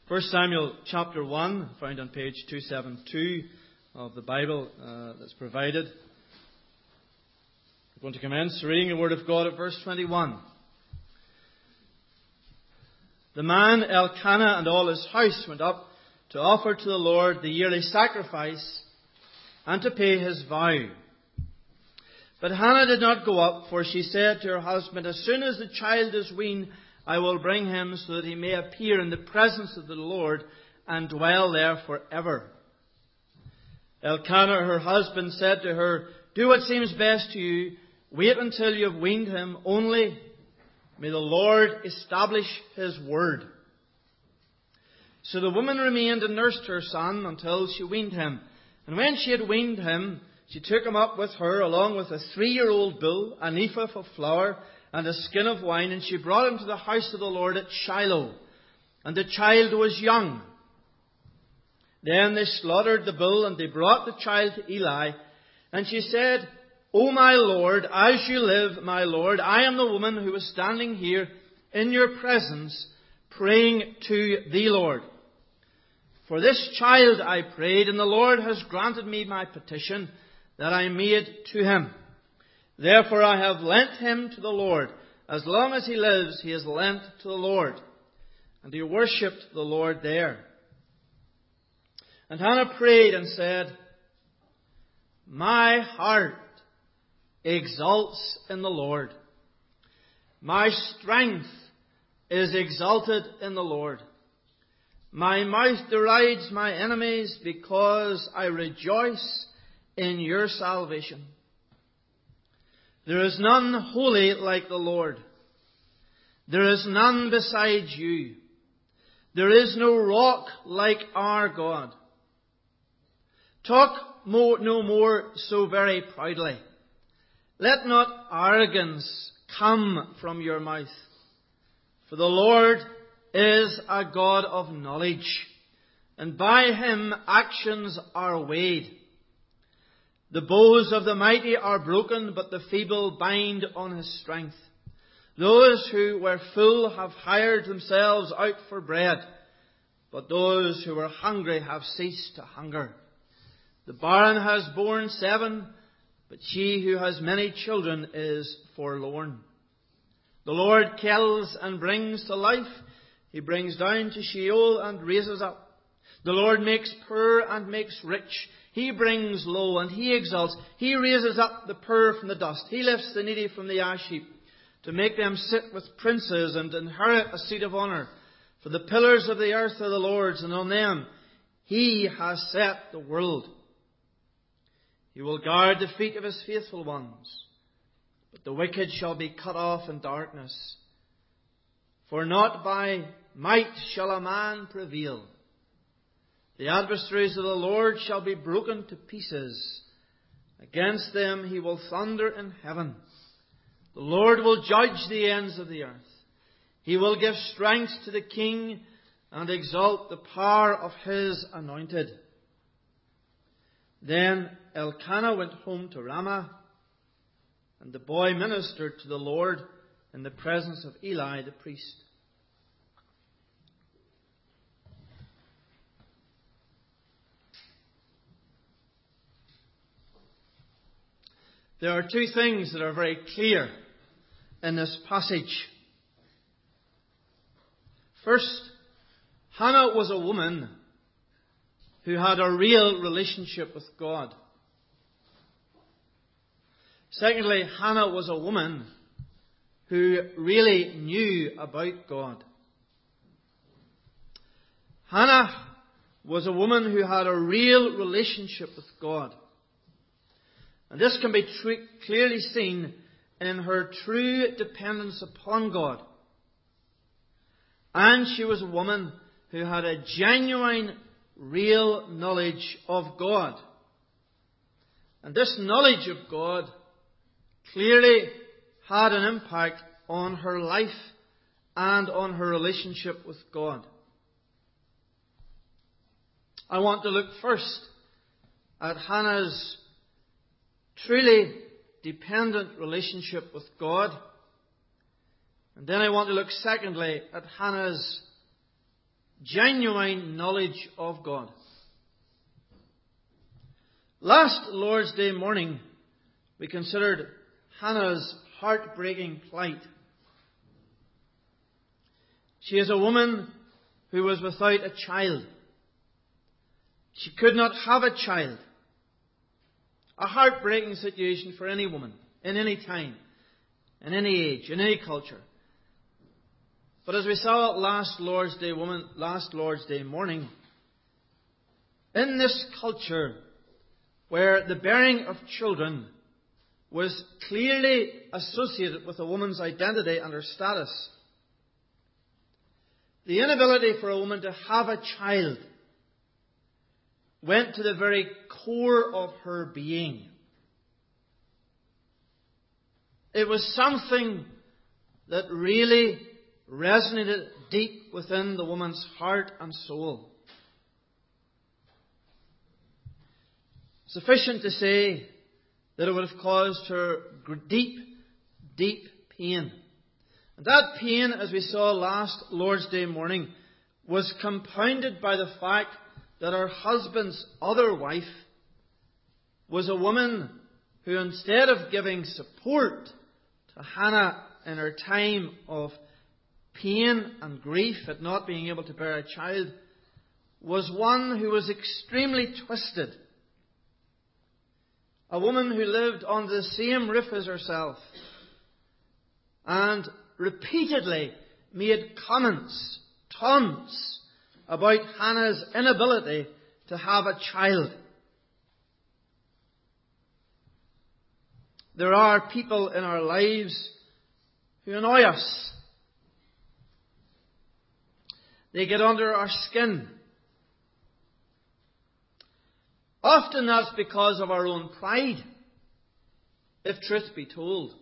1 Samuel chapter 1, found on page 272 of the Bible that's provided. We're going to commence reading the Word of God at verse 21. The man Elkanah and all his house went up to offer to the Lord the yearly sacrifice and to pay his vow. But Hannah did not go up, for she said to her husband, "As soon as the child is weaned, I will bring him so that he may appear in the presence of the Lord and dwell there forever." Elkanah, her husband, said to her, "Do what seems best to you. Wait until you have weaned him. Only may the Lord establish His word." So the woman remained and nursed her son until she weaned him. And when she had weaned him, she took him up with her, along with a 3-year-old bull, an ephah of flour, and a skin of wine, and she brought him to the house of the Lord at Shiloh. And the child was young. Then they slaughtered the bull, and they brought the child to Eli. And she said, "O my Lord, as you live, my Lord, I am the woman who was standing here in your presence, praying to the Lord. For this child I prayed, and the Lord has granted me my petition that I made to him. Therefore I have lent him to the Lord. As long as he lives, he is lent to the Lord." And he worshipped the Lord there. And Hannah prayed and said, "My heart exalts in the Lord. My strength is exalted in the Lord. My mouth derides my enemies because I rejoice in your salvation. There is none holy like the Lord. There is none besides you. There is no rock like our God. Talk no more so very proudly. Let not arrogance come from your mouth. For the Lord is a God of knowledge, and by Him actions are weighed. The bows of the mighty are broken, but the feeble bind on his strength. Those who were full have hired themselves out for bread, but those who were hungry have ceased to hunger. The barren has borne 7, but she who has many children is forlorn. The Lord kills and brings to life. He brings down to Sheol and raises up. The Lord makes poor and makes rich. He brings low and He exalts. He raises up the poor from the dust. He lifts the needy from the ash heap, to make them sit with princes and inherit a seat of honour. For the pillars of the earth are the Lord's, and on them He has set the world. He will guard the feet of His faithful ones, but the wicked shall be cut off in darkness. For not by might shall a man prevail. The adversaries of the Lord shall be broken to pieces. Against them He will thunder in heaven. The Lord will judge the ends of the earth. He will give strength to the king and exalt the power of His anointed." Then Elkanah went home to Ramah, and the boy ministered to the Lord in the presence of Eli the priest. There are 2 things that are very clear in this passage. First, Hannah was a woman who had a real relationship with God. Secondly, Hannah was a woman who really knew about God. Hannah was a woman who had a real relationship with God. And this can be clearly seen in her true dependence upon God. And she was a woman who had a genuine, real knowledge of God. And this knowledge of God clearly had an impact on her life and on her relationship with God. I want to look first at Hannah's truly dependent relationship with God. And then I want to look secondly at Hannah's genuine knowledge of God. Last Lord's Day morning, we considered Hannah's heartbreaking plight. She is a woman who was without a child. She could not have a child. A heartbreaking situation for any woman, in any time, in any age, in any culture. But as we saw last Lord's Day morning, in this culture where the bearing of children was clearly associated with a woman's identity and her status, the inability for a woman to have a child went to the very core of her being. It was something that really resonated deep within the woman's heart and soul. Sufficient to say that it would have caused her deep, deep pain. And that pain, as we saw last Lord's Day morning, was compounded by the fact that her husband's other wife was a woman who, instead of giving support to Hannah in her time of pain and grief at not being able to bear a child, was one who was extremely twisted. A woman who lived under the same roof as herself and repeatedly made comments, taunts, about Hannah's inability to have a child. There are people in our lives who annoy us. They get under our skin. Often that's because of our own pride, if truth be told.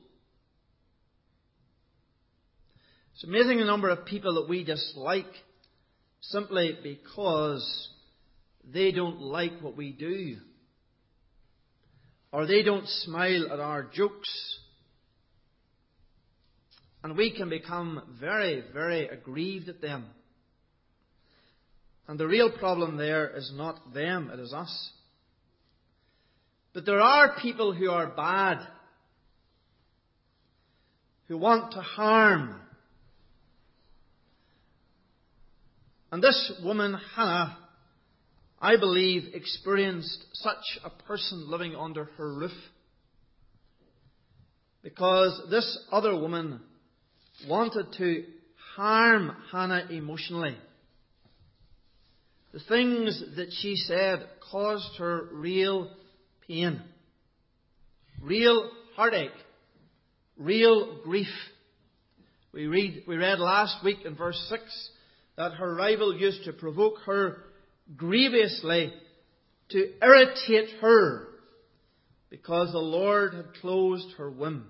It's amazing the number of people that we dislike simply because they don't like what we do, or they don't smile at our jokes. And we can become very, very aggrieved at them. And the real problem there is not them, it is us. But there are people who are bad, who want to harm. And this woman, Hannah, I believe, experienced such a person living under her roof. Because this other woman wanted to harm Hannah emotionally. The things that she said caused her real pain, real heartache, real grief. We read last week in verse 6 that her rival used to provoke her grievously, to irritate her, because the Lord had closed her womb.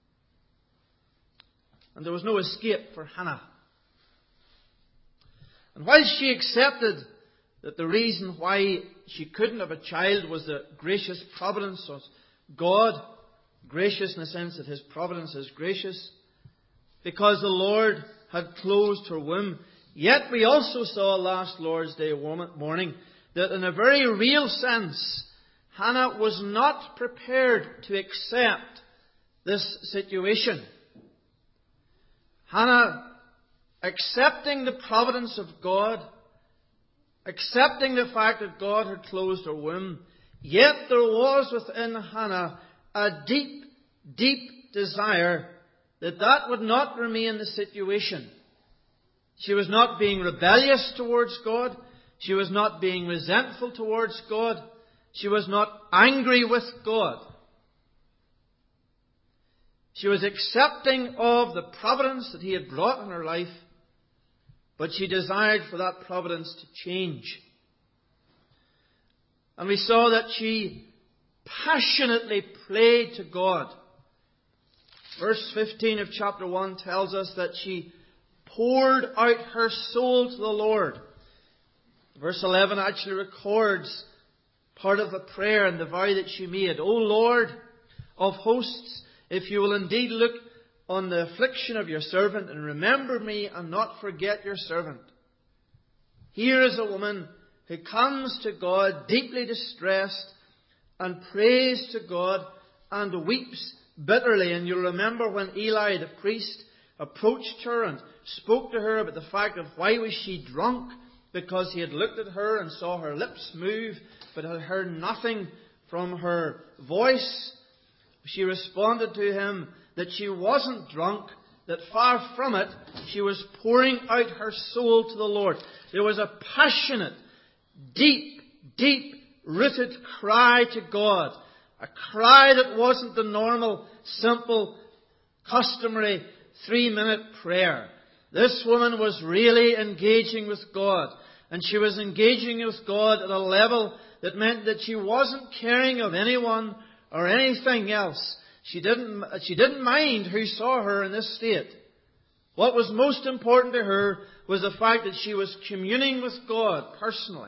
And there was no escape for Hannah. And while she accepted that the reason why she couldn't have a child was the gracious providence of God, gracious in the sense that His providence is gracious, because the Lord had closed her womb, yet we also saw last Lord's Day morning that in a very real sense, Hannah was not prepared to accept this situation. Hannah, accepting the providence of God, accepting the fact that God had closed her womb, yet there was within Hannah a deep, deep desire that that would not remain the situation. She was not being rebellious towards God. She was not being resentful towards God. She was not angry with God. She was accepting of the providence that He had brought in her life, but she desired for that providence to change. And we saw that she passionately prayed to God. Verse 15 of chapter 1 tells us that she poured out her soul to the Lord. Verse 11 actually records part of the prayer and the vow that she made. O Lord of hosts, if you will indeed look on the affliction of your servant and remember me and not forget your servant. Here is a woman who comes to God deeply distressed and prays to God and weeps bitterly. And you'll remember when Eli the priest approached her and spoke to her about the fact of why was she drunk, because he had looked at her and saw her lips move but had heard nothing from her voice. She responded to him that she wasn't drunk, that far from it, she was pouring out her soul to the Lord. There was a passionate, deep-rooted cry to God. A cry that wasn't the normal, simple, customary 3-minute prayer. This woman was really engaging with God. And she was engaging with God at a level that meant that she wasn't caring of anyone or anything else. She didn't mind who saw her in this state. What was most important to her was the fact that she was communing with God personally.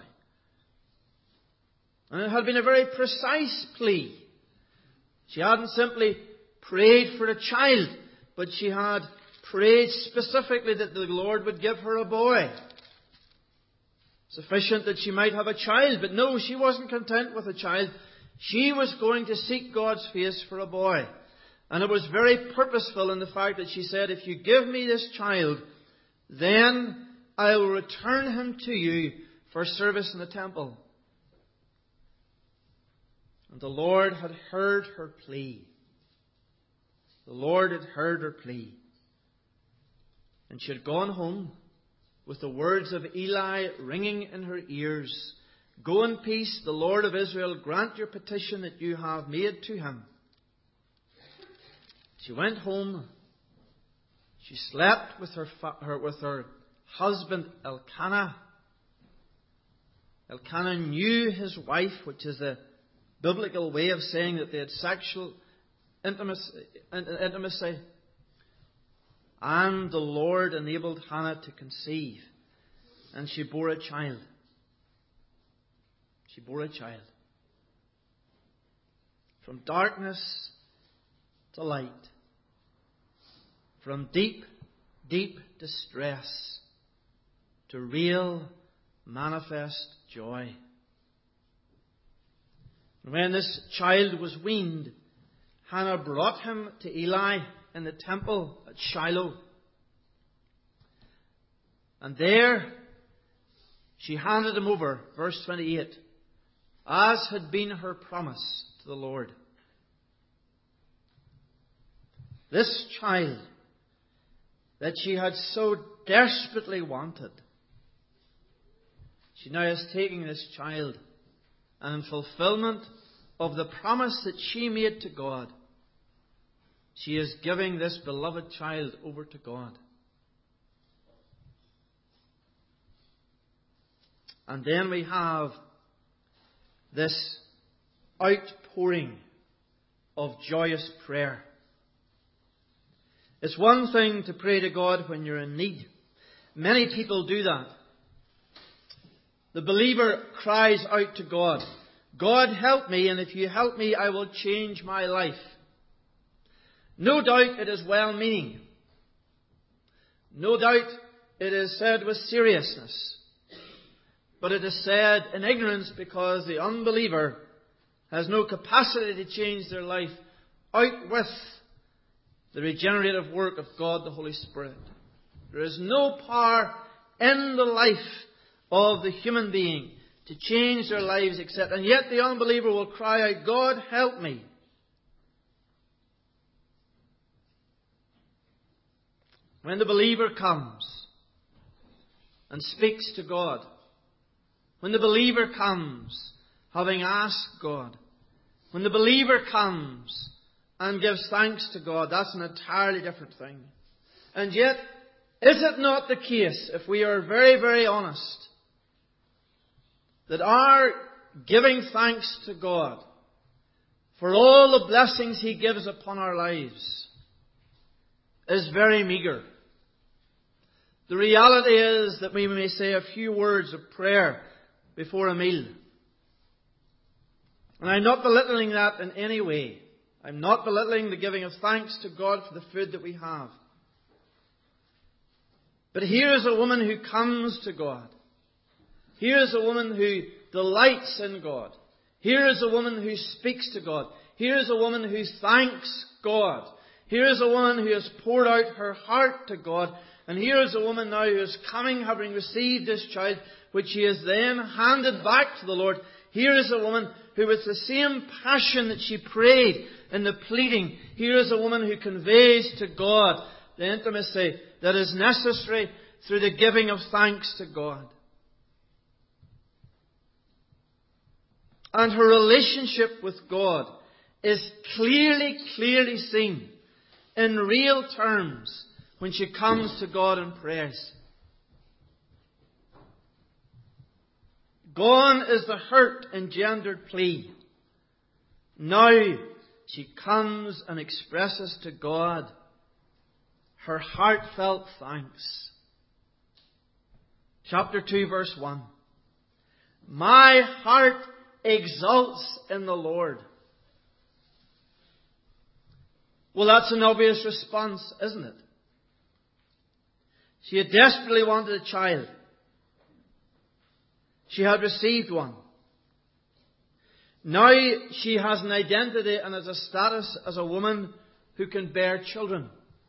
And it had been a very precise plea. She hadn't simply prayed for a child, but she had prayed specifically that the Lord would give her a boy. Sufficient that she might have a child. But no, she wasn't content with a child. She was going to seek God's face for a boy. And it was very purposeful in the fact that she said, if you give me this child, then I will return him to you for service in the temple. And the Lord had heard her plea. The Lord had heard her plea. And she had gone home with the words of Eli ringing in her ears. Go in peace, the Lord of Israel grant your petition that you have made to him. She went home. She slept with her husband Elkanah. Elkanah knew his wife, which is a biblical way of saying that they had sexual intimacy. And the Lord enabled Hannah to conceive. And she bore a child. She bore a child. From darkness to light. From deep distress to real, manifest joy. When this child was weaned, Hannah brought him to Eli in the temple at Shiloh. And there she handed him over, verse 28, as had been her promise to the Lord. This child that she had so desperately wanted, she now is taking this child, and in fulfillment of the promise that she made to God, she is giving this beloved child over to God. And then we have this outpouring of joyous prayer. It's one thing to pray to God when you're in need. Many people do that. The believer cries out to God, God help me, and if you help me, I will change my life. No doubt it is well-meaning. No doubt it is said with seriousness. But it is said in ignorance because the unbeliever has no capacity to change their life out with the regenerative work of God the Holy Spirit. There is no power in the life of the human being to change their lives except, and yet the unbeliever will cry out, God help me. When the believer comes and speaks to God, when the believer comes having asked God, when the believer comes and gives thanks to God, that's an entirely different thing. And yet, is it not the case, if we are very, very honest, that our giving thanks to God for all the blessings He gives upon our lives is very meagre? The reality is that we may say a few words of prayer before a meal. And I'm not belittling that in any way. I'm not belittling the giving of thanks to God for the food that we have. But here is a woman who comes to God. Here is a woman who delights in God. Here is a woman who speaks to God. Here is a woman who thanks God. Here is a woman who has poured out her heart to God. And here is a woman now who is coming, having received this child, which she has then handed back to the Lord. Here is a woman who, with the same passion that she prayed in the pleading, here is a woman who conveys to God the intimacy that is necessary through the giving of thanks to God. And her relationship with God is clearly seen in real terms when she comes to God and prays. Gone is the hurt engendered plea. Now she comes and expresses to God her heartfelt thanks. Chapter 2, verse 1. My heart exults in the Lord. Well, that's an obvious response, isn't it? She had desperately wanted a child. She had received one. Now she has an identity and has a status as a woman who can bear children.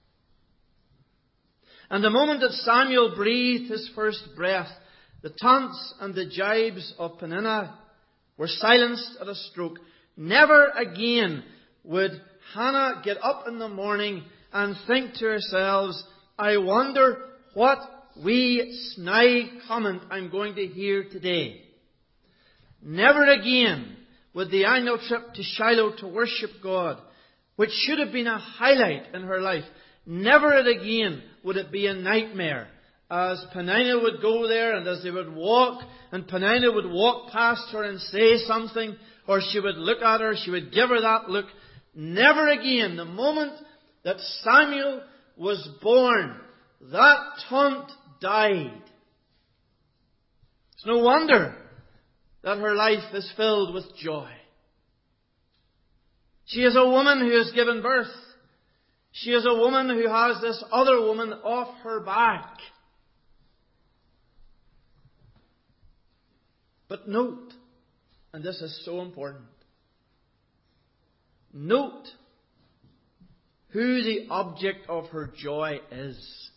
And the moment that Samuel breathed his first breath, the taunts and the jibes of Peninnah were silenced at a stroke. Never again would Hannah get up in the morning and think to herself, I wonder what wee snide comment I'm going to hear today. Never again would the annual trip to Shiloh to worship God, which should have been a highlight in her life, never again would it be a nightmare. As Peninnah would go there and as they would walk, and Peninnah would walk past her and say something, or she would look at her, she would give her that look. Never again, the moment that Samuel was born, that taunt died. It's no wonder that her life is filled with joy. She is a woman who has given birth. She is a woman who has this other woman off her back. But note, and this is so important, note who the object of her joy is.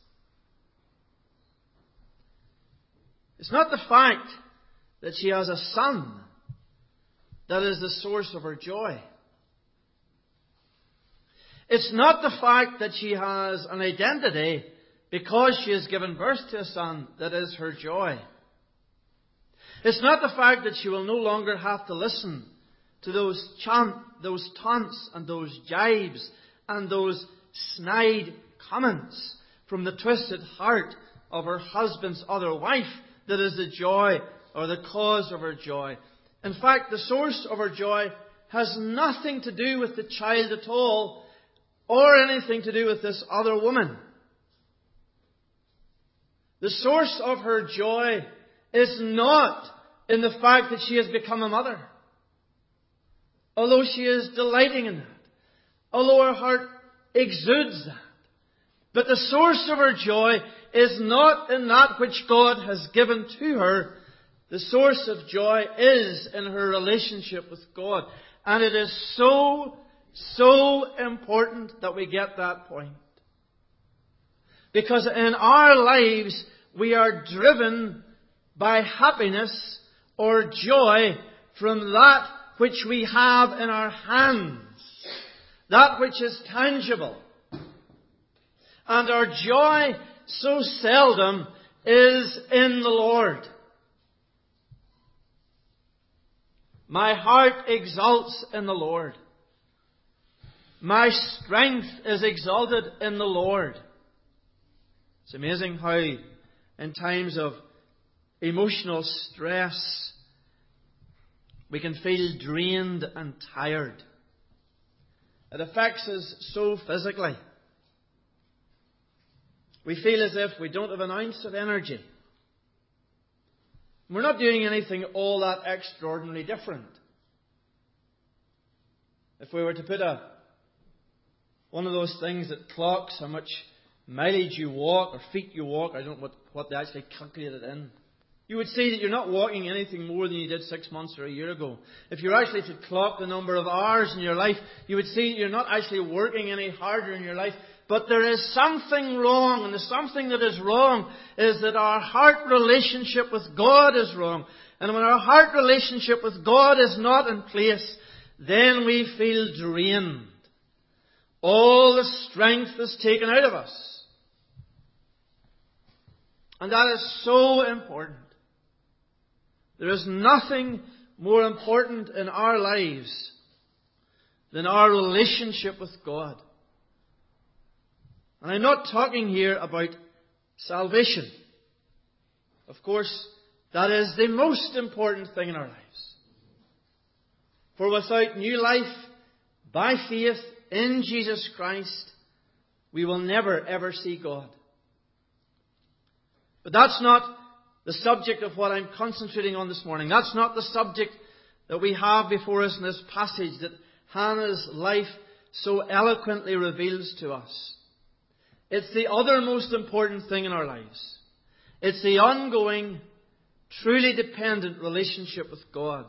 It's not the fact that she has a son that is the source of her joy. It's not the fact that she has an identity because she has given birth to a son that is her joy. It's not the fact that she will no longer have to listen to those taunts and those jibes and those snide comments from the twisted heart of her husband's other wife that is the joy or the cause of her joy. In fact, the source of her joy has nothing to do with the child at all, or anything to do with this other woman. The source of her joy is not in the fact that she has become a mother, although she is delighting in that, although her heart exudes that. But the source of her joy is not in that which God has given to her. The source of joy is in her relationship with God. And it is so important that we get that point. Because in our lives, we are driven by happiness or joy from that which we have in our hands. That which is tangible. And our joy so seldom is in the Lord. My heart exalts in the Lord. My strength is exalted in the Lord. It's amazing how in times of emotional stress we can feel drained and tired. It affects us so physically. We feel as if we don't have an ounce of energy. We're not doing anything all that extraordinarily different. If we were to put one of those things that clocks how much mileage you walk or feet you walk, I don't know what they actually calculate it in. you would see that you're not walking anything more than you did 6 months or a year ago. If you actually to clock the number of hours in your life, you would see that you're not actually working any harder in your life. But there is something wrong, and the something that is wrong is that our heart relationship with God is wrong. And when our heart relationship with God is not in place, then we feel drained. All the strength is taken out of us. And that is so important. There is nothing more important in our lives than our relationship with God. And I'm not talking here about salvation. Of course, that is the most important thing in our lives. For without new life by faith in Jesus Christ, we will never ever see God. But that's not the subject of what I'm concentrating on this morning. That's not the subject that we have before us in this passage that Hannah's life so eloquently reveals to us. It's the other most important thing in our lives. It's the ongoing, truly dependent relationship with God.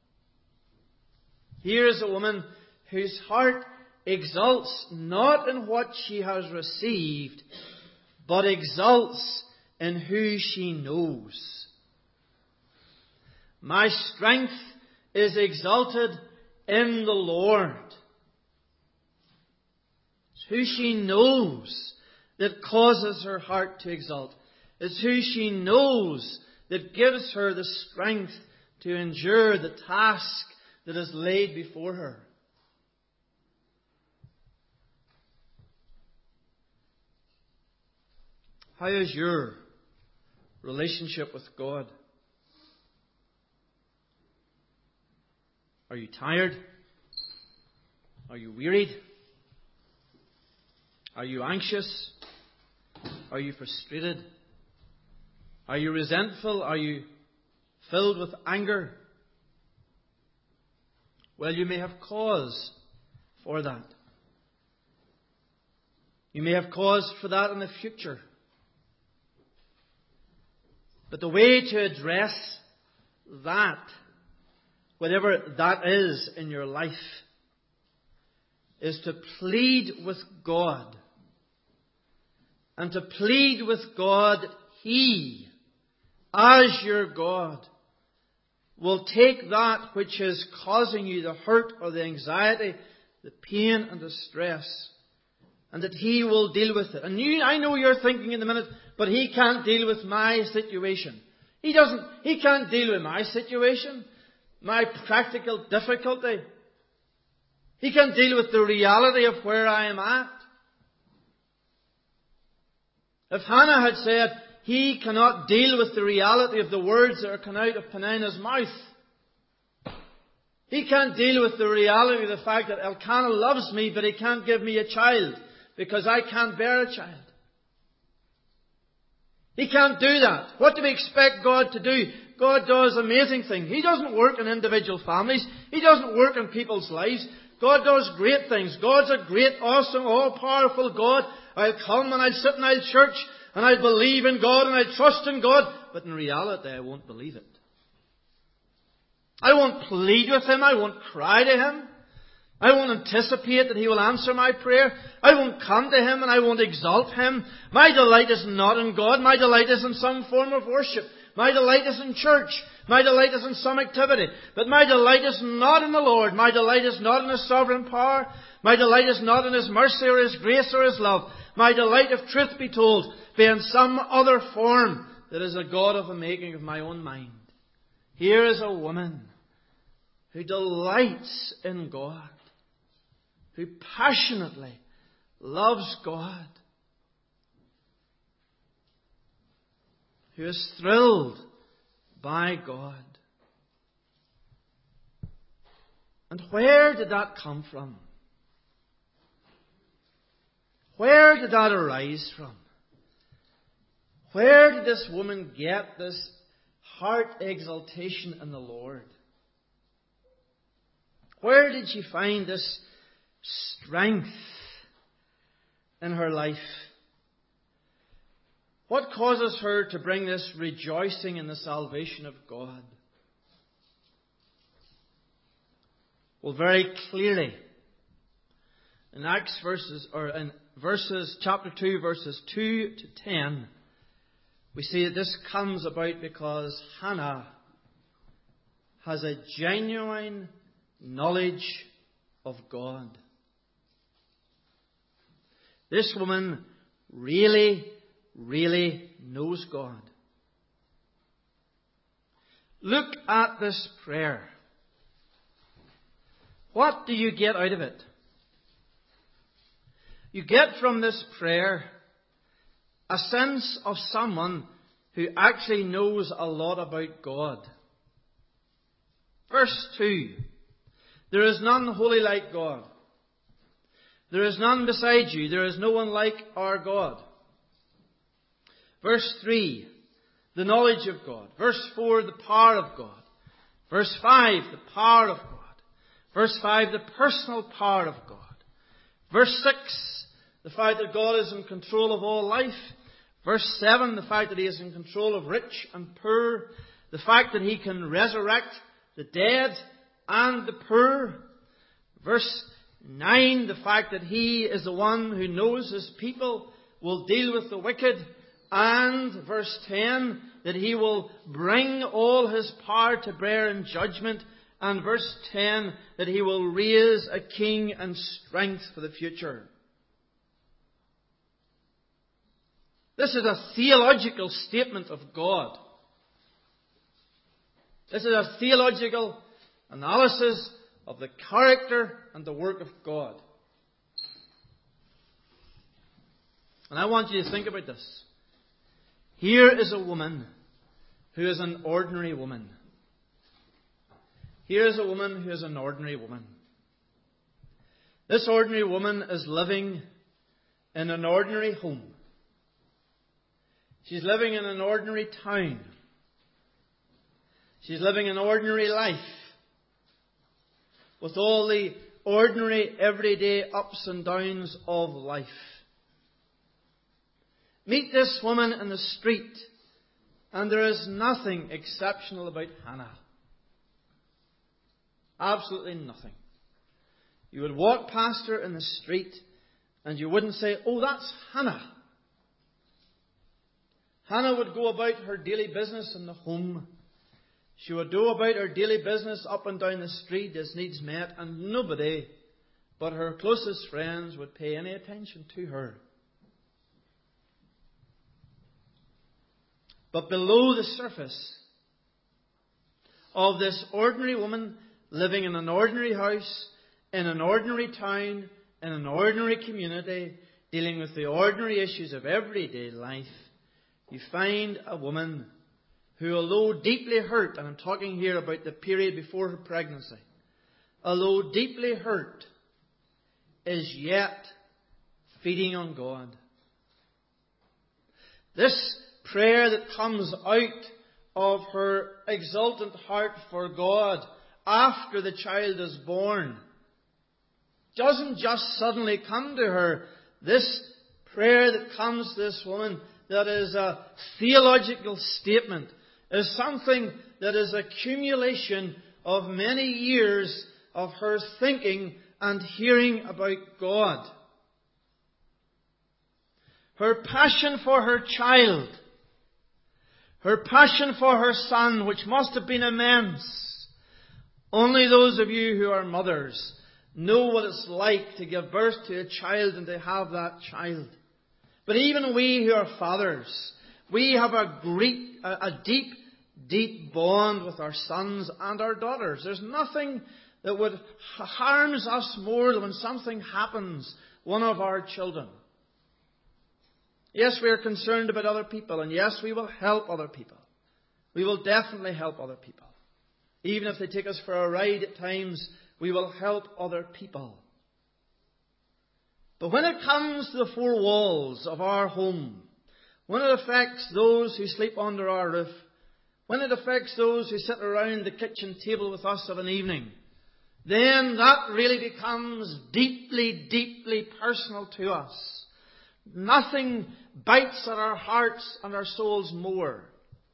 Here is a woman whose heart exults not in what she has received, but exults in who she knows. My strength is exalted in the Lord. It's who she knows that causes her heart to exult. It's who she knows that gives her the strength to endure the task that is laid before her. How is your relationship with God? Are you tired? Are you wearied? Are you anxious? Are you frustrated? Are you resentful? Are you filled with anger? Well, you may have cause for that. You may have cause for that in the future. But the way to address that, whatever that is in your life, is to plead with God. And to plead with God that He, as your God, will take that which is causing you the hurt or the anxiety, the pain and the stress, and that He will deal with it. And I know you're thinking in the minute, but He can't deal with my situation. He can't deal with my situation, my practical difficulty. He can't deal with the reality of where I am at. If Hannah had said, He cannot deal with the reality of the words that are coming out of Peninnah's mouth. He can't deal with the reality of the fact that Elkanah loves me, but he can't give me a child because I can't bear a child. He can't do that. What do we expect God to do? God does amazing things. He doesn't work in individual families. He doesn't work in people's lives. God does great things. God's a great, awesome, all-powerful God. I'll come and I'll sit and I'll church and I'll believe in God and I'll trust in God. But in reality, I won't believe it. I won't plead with Him. I won't cry to Him. I won't anticipate that He will answer my prayer. I won't come to Him and I won't exalt Him. My delight is not in God. My delight is in some form of worship. My delight is in church. My delight is in some activity. But my delight is not in the Lord. My delight is not in His sovereign power. My delight is not in His mercy or His grace or His love. My delight, if truth be told, be in some other form that is a God of the making of my own mind. Here is a woman who delights in God, who passionately loves God, who is thrilled by God. And where did that come from? Where did that arise from? Where did this woman get this heart exaltation in the Lord? Where did she find this strength in her life? What causes her to bring this rejoicing in the salvation of God? Well, very clearly, in chapter 2, verses 2 to 10, we see that this comes about because Hannah has a genuine knowledge of God. This woman really knows God. Look at this prayer. What do you get out of it? You get from this prayer a sense of someone who actually knows a lot about God. Verse 2. There is none holy like God. There is none beside you. There is no one like our God. Verse 3. The knowledge of God. Verse 4. The power of God. Verse 5. The power of God. Verse 5. The personal power of God. Verse 6. The fact that God is in control of all life. Verse 7. The fact that He is in control of rich and poor. The fact that He can resurrect the dead and the poor. Verse 9. The fact that He is the one who knows His people will deal with the wicked. And verse 10. That He will bring all His power to bear in judgment. And verse 10, that He will raise a king and strength for the future. This is a theological statement of God. This is a theological analysis of the character and the work of God. And I want you to think about this. Here is a woman who is an ordinary woman. Here is a woman who is an ordinary woman. This ordinary woman is living in an ordinary home. She's living in an ordinary town. She's living an ordinary life with all the ordinary, everyday ups and downs of life. Meet this woman in the street, and there is nothing exceptional about Hannah. Absolutely nothing. You would walk past her in the street, and you wouldn't say, "Oh, that's Hannah." Hannah would go about her daily business in the home. She would go about her daily business up and down the street as needs met, and nobody but her closest friends would pay any attention to her. But below the surface of this ordinary woman living in an ordinary house, in an ordinary town, in an ordinary community, dealing with the ordinary issues of everyday life, you find a woman who, although deeply hurt, and I'm talking here about the period before her pregnancy, although deeply hurt, is yet feeding on God. This prayer that comes out of her exultant heart for God after the child is born doesn't just suddenly come to her. This prayer that comes to this woman, that is a theological statement, is something that is accumulation of many years of her thinking and hearing about God. Her passion for her child, her passion for her son, which must have been immense. Only those of you who are mothers know what it's like to give birth to a child and to have that child. But even we who are fathers, we have a deep bond with our sons and our daughters. There's nothing that would harms us more than when something happens, one of our children. Yes, we are concerned about other people, and yes, we will help other people. We will definitely help other people. Even if they take us for a ride at times, we will help other people. But when it comes to the four walls of our home, when it affects those who sleep under our roof, when it affects those who sit around the kitchen table with us of an evening, then that really becomes deeply personal to us. Nothing bites at our hearts and our souls more.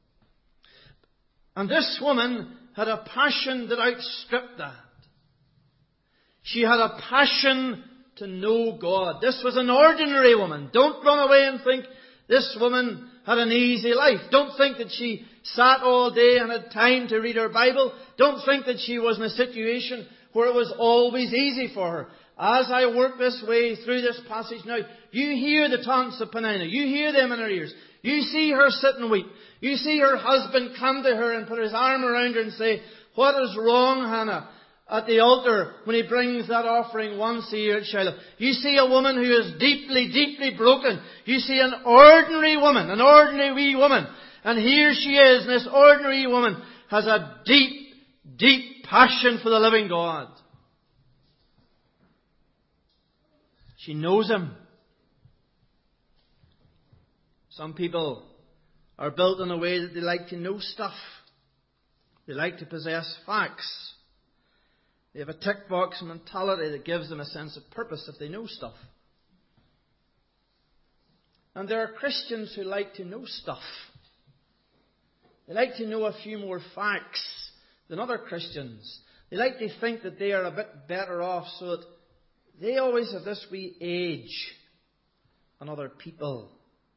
And this woman had a passion that outstripped that. She had a passion to know God. This was an ordinary woman. Don't run away and think this woman had an easy life. Don't think that she sat all day and had time to read her Bible. Don't think that she was in a situation where it was always easy for her. As I work this way through this passage now, you hear the taunts of Peninnah. You hear them in her ears. You see her sit and weep. You see her husband come to her and put his arm around her and say, "What is wrong, Hannah?" At the altar, when he brings that offering once a year at Shiloh. You see a woman who is deeply, deeply broken. You see an ordinary woman, an ordinary wee woman. And here she is, and this ordinary woman has a deep, deep passion for the living God. She knows Him. Some people are built in a way that they like to know stuff. They like to possess facts. They have a tick box mentality that gives them a sense of purpose if they know stuff. And there are Christians who like to know stuff. They like to know a few more facts than other Christians. They like to think that they are a bit better off, so that they always have this wee edge on other people.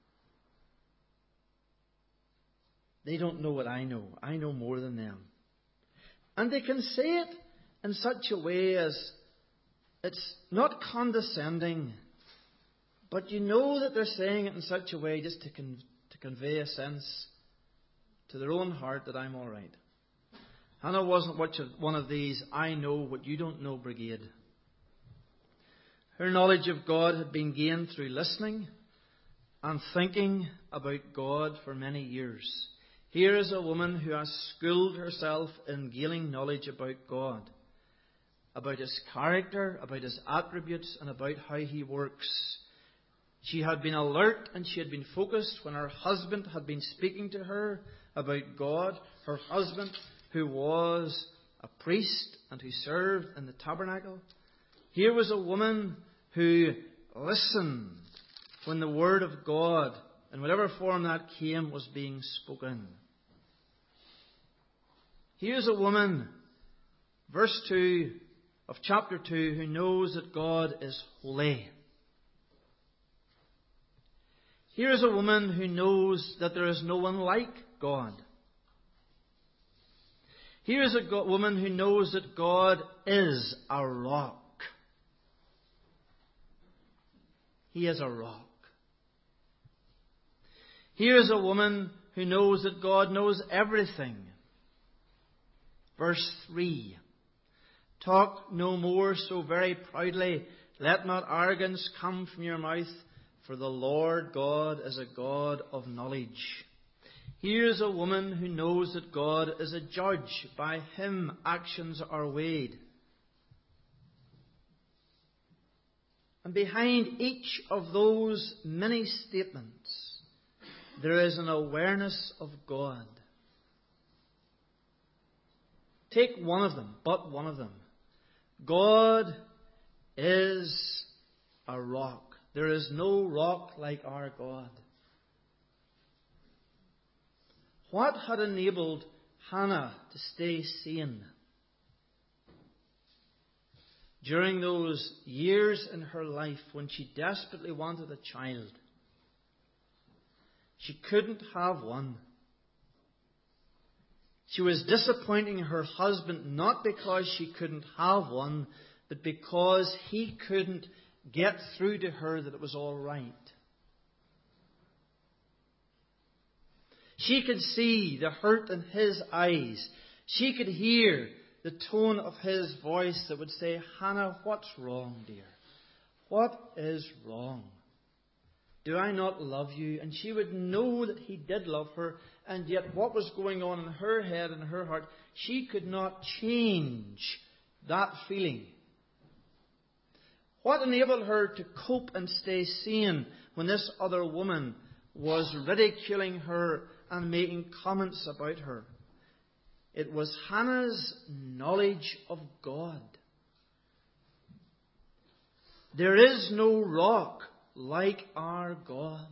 They don't know what I know. I know more than them. And they can say it in such a way as it's not condescending, but you know that they're saying it in such a way just to convey a sense to their own heart that I'm all right. Hannah wasn't one of these "I know what you don't know" brigade. Her knowledge of God had been gained through listening and thinking about God for many years. Here is a woman who has schooled herself in gaining knowledge about God, about His character, about His attributes, and about how He works. She had been alert and she had been focused when her husband had been speaking to her about God. Her husband, who was a priest and who served in the tabernacle. Here was a woman who listened when the Word of God, in whatever form that came, was being spoken. Here's a woman, verse 2 of chapter 2, who knows that God is holy. Here is a woman who knows that there is no one like God. Here is a woman who knows that God is a rock. He is a rock. Here is a woman who knows that God knows everything. Verse 3. Talk no more so very proudly. Let not arrogance come from your mouth, for the Lord God is a God of knowledge. Here is a woman who knows that God is a judge. By Him actions are weighed. And behind each of those many statements, there is an awareness of God. Take one of them, but one of them. God is a rock. There is no rock like our God. What had enabled Hannah to stay sane during those years in her life when she desperately wanted a child? She couldn't have one. She was disappointing her husband not because she couldn't have one, but because he couldn't get through to her that it was all right. She could see the hurt in his eyes. She could hear the tone of his voice that would say, "Hannah, what's wrong, dear? What is wrong? Do I not love you?" And she would know that he did love her, and yet what was going on in her head and her heart, she could not change that feeling. What enabled her to cope and stay sane when this other woman was ridiculing her and making comments about her? It was Hannah's knowledge of God. There is no rock like our God.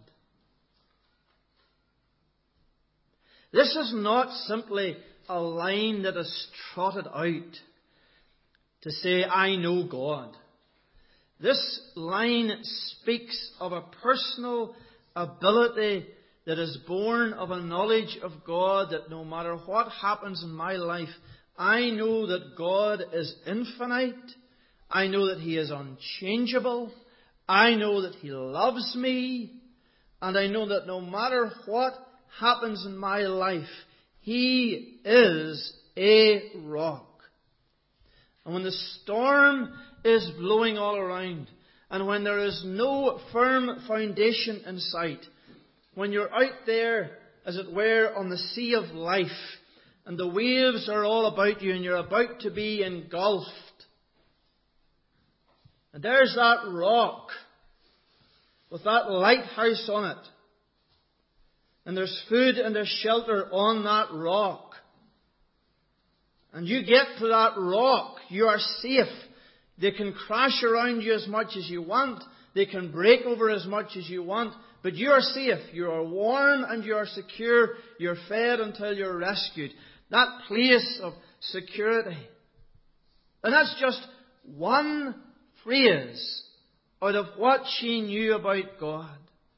This is not simply a line that is trotted out to say, I know God. This line speaks of a personal ability that is born of a knowledge of God, that no matter what happens in my life, I know that God is infinite. I know that He is unchangeable. I know that He loves me. And I know that no matter what happens in my life, He is a rock. And when the storm is blowing all around, and when there is no firm foundation in sight, when you're out there, as it were, on the sea of life, and the waves are all about you, and you're about to be engulfed, and there's that rock with that lighthouse on it, and there's food and there's shelter on that rock, and you get to that rock, you are safe. They can crash around you as much as you want. They can break over as much as you want. But you are safe. You are warm and you are secure. You're fed until you're rescued. That place of security. And that's just one phrase out of what she knew about God.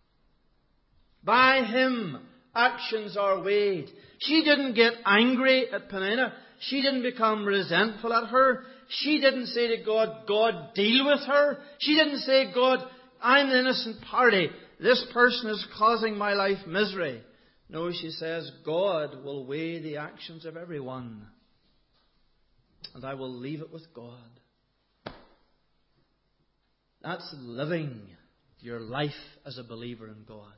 By Him, actions are weighed. She didn't get angry at Peninnah. She didn't become resentful at her. She didn't say to God, God, deal with her. She didn't say, God, I'm the innocent party. This person is causing my life misery. No, she says, God will weigh the actions of everyone. And I will leave it with God. That's living your life as a believer in God.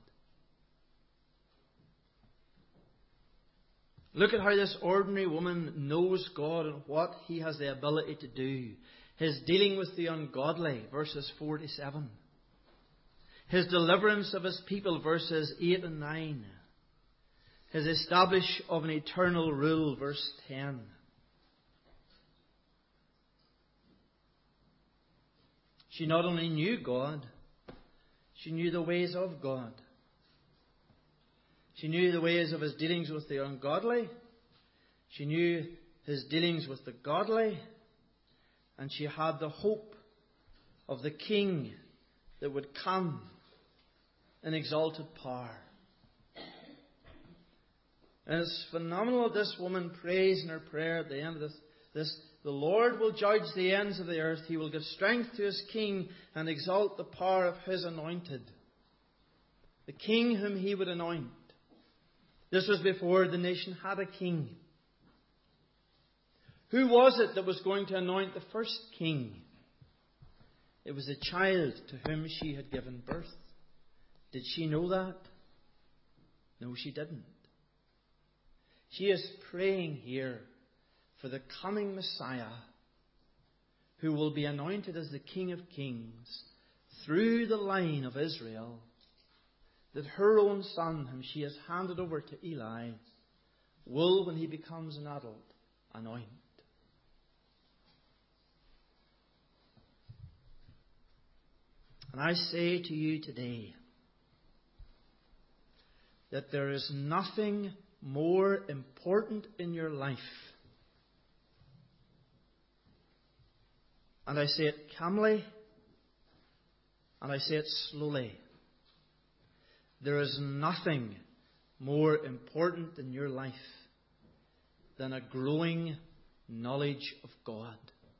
Look at how this ordinary woman knows God and what He has the ability to do. His dealing with the ungodly, verses 4 to 7. His deliverance of His people, verses 8 and 9. His establish of an eternal rule, verse 10. She not only knew God, she knew the ways of God. She knew the ways of His dealings with the ungodly. She knew His dealings with the godly. And she had the hope of the King that would come in exalted power. And it's phenomenal that this woman prays in her prayer at the end of this. The Lord will judge the ends of the earth. He will give strength to His King and exalt the power of His anointed. The King whom He would anoint. This was before the nation had a king. Who was it that was going to anoint the first king? It was a child to whom she had given birth. Did she know that? No, she didn't. She is praying here for the coming Messiah who will be anointed as the King of Kings through the line of Israel, that her own son, whom she has handed over to Eli, will, when he becomes an adult, anoint. And I say to you today that there is nothing more important in your life. And I say it calmly, and I say it slowly. There is nothing more important in your life than a growing knowledge of God.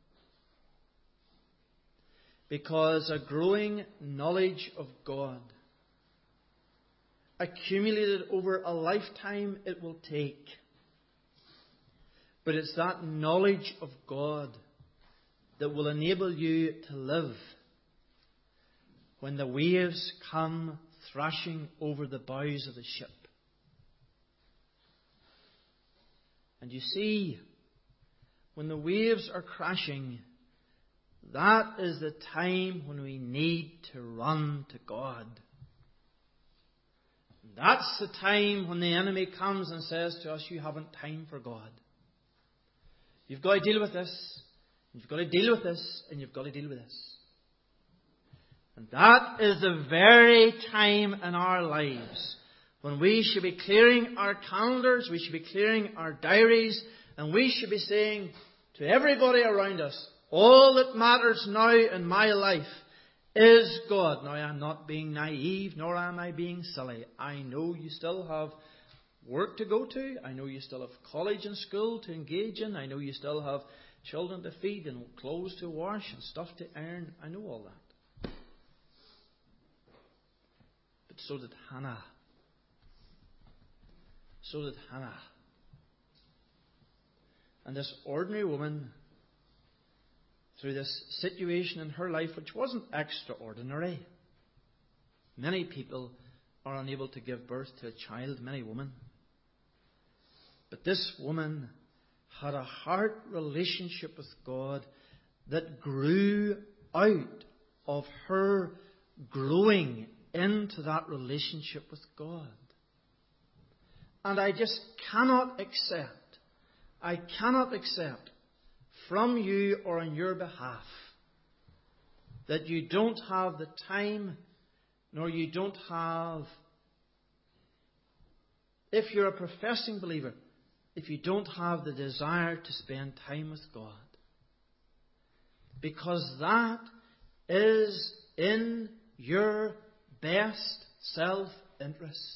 Because a growing knowledge of God, accumulated over a lifetime, it will take. But it's that knowledge of God that will enable you to live when the waves come thrashing over the bows of the ship. And you see, when the waves are crashing, that is the time when we need to run to God. That's the time when the enemy comes and says to us, you haven't time for God. You've got to deal with this, you've got to deal with this, and you've got to deal with this. And that is the very time in our lives when we should be clearing our calendars, we should be clearing our diaries, and we should be saying to everybody around us, all that matters now in my life is God. Now, I'm not being naive, nor am I being silly. I know you still have work to go to. I know you still have college and school to engage in. I know you still have children to feed and clothes to wash and stuff to earn. I know all that. But so did Hannah. So did Hannah. And this ordinary woman, through this situation in her life, which wasn't extraordinary. Many people are unable to give birth to a child, many women. But this woman had a heart relationship with God that grew out of her growing into that relationship with God. And I just cannot accept from you or on your behalf that you don't have the time, nor you don't have, if you're a professing believer, if you don't have the desire to spend time with God. Because that is in your best self-interest.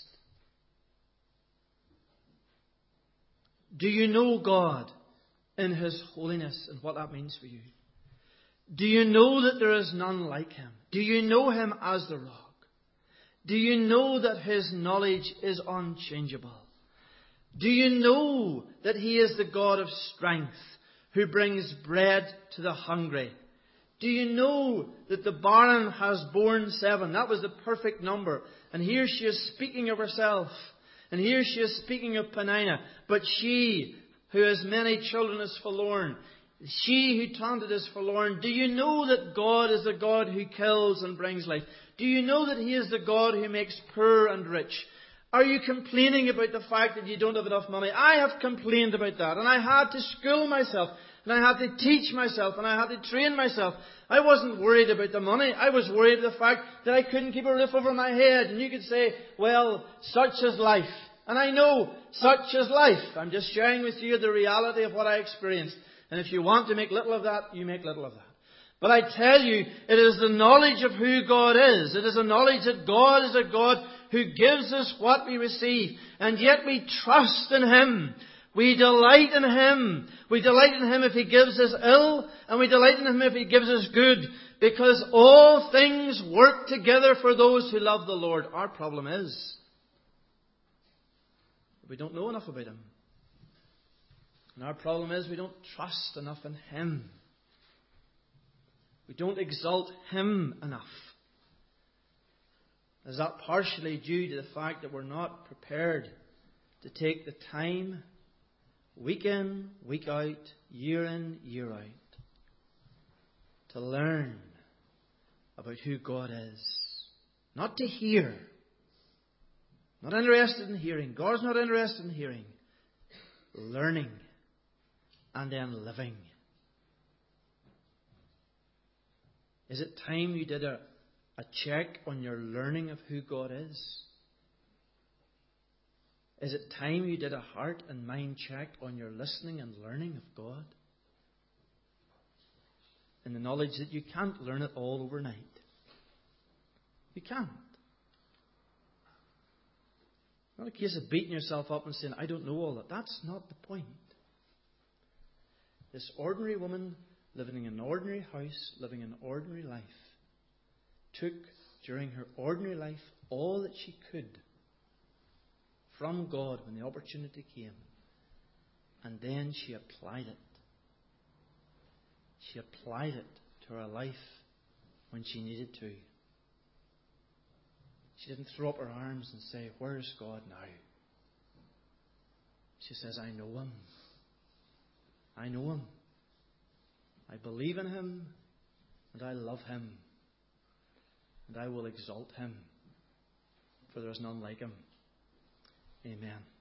Do you know God in His holiness and what that means for you? Do you know that there is none like Him? Do you know Him as the rock? Do you know that His knowledge is unchangeable? Do you know that He is the God of strength, who brings bread to the hungry? Do you know that the barren has borne 7? That was the perfect number. And here she is speaking of herself. And here she is speaking of Peninnah. But she, who has many children, is forlorn. She who taunted is forlorn. Do you know that God is the God who kills and brings life? Do you know that He is the God who makes poor and rich? Are you complaining about the fact that you don't have enough money? I have complained about that. And I had to school myself. And I had to teach myself. And I had to train myself. I wasn't worried about the money. I was worried about the fact that I couldn't keep a roof over my head. And you could say, well, such is life. And I know, such is life. I'm just sharing with you the reality of what I experienced. And if you want to make little of that, you make little of that. But I tell you, it is the knowledge of who God is. It is the knowledge that God is a God who gives us what we receive. And yet we trust in Him. We delight in Him. We delight in Him if He gives us ill, and we delight in Him if He gives us good. Because all things work together for those who love the Lord. Our problem is, we don't know enough about Him. And our problem is we don't trust enough in Him. We don't exalt Him enough. Is that partially due to the fact that we're not prepared to take the time, week in, week out, year in, year out, to learn about who God is? Not to hear. Not interested in hearing. God's not interested in hearing. Learning. And then living. Is it time you did a check on your learning of who God is? Is it time you did a heart and mind check on your listening and learning of God? In the knowledge that you can't learn it all overnight. You can't. Not a case of beating yourself up and saying, I don't know all that. That's not the point. This ordinary woman, living in an ordinary house, living an ordinary life, took during her ordinary life all that she could from God when the opportunity came. And then she applied it. She applied it to her life when she needed to. She didn't throw up her arms and say, where is God now? She says, I know Him. I know Him. I believe in Him, and I love Him. And I will exalt Him, for there is none like Him. Amen.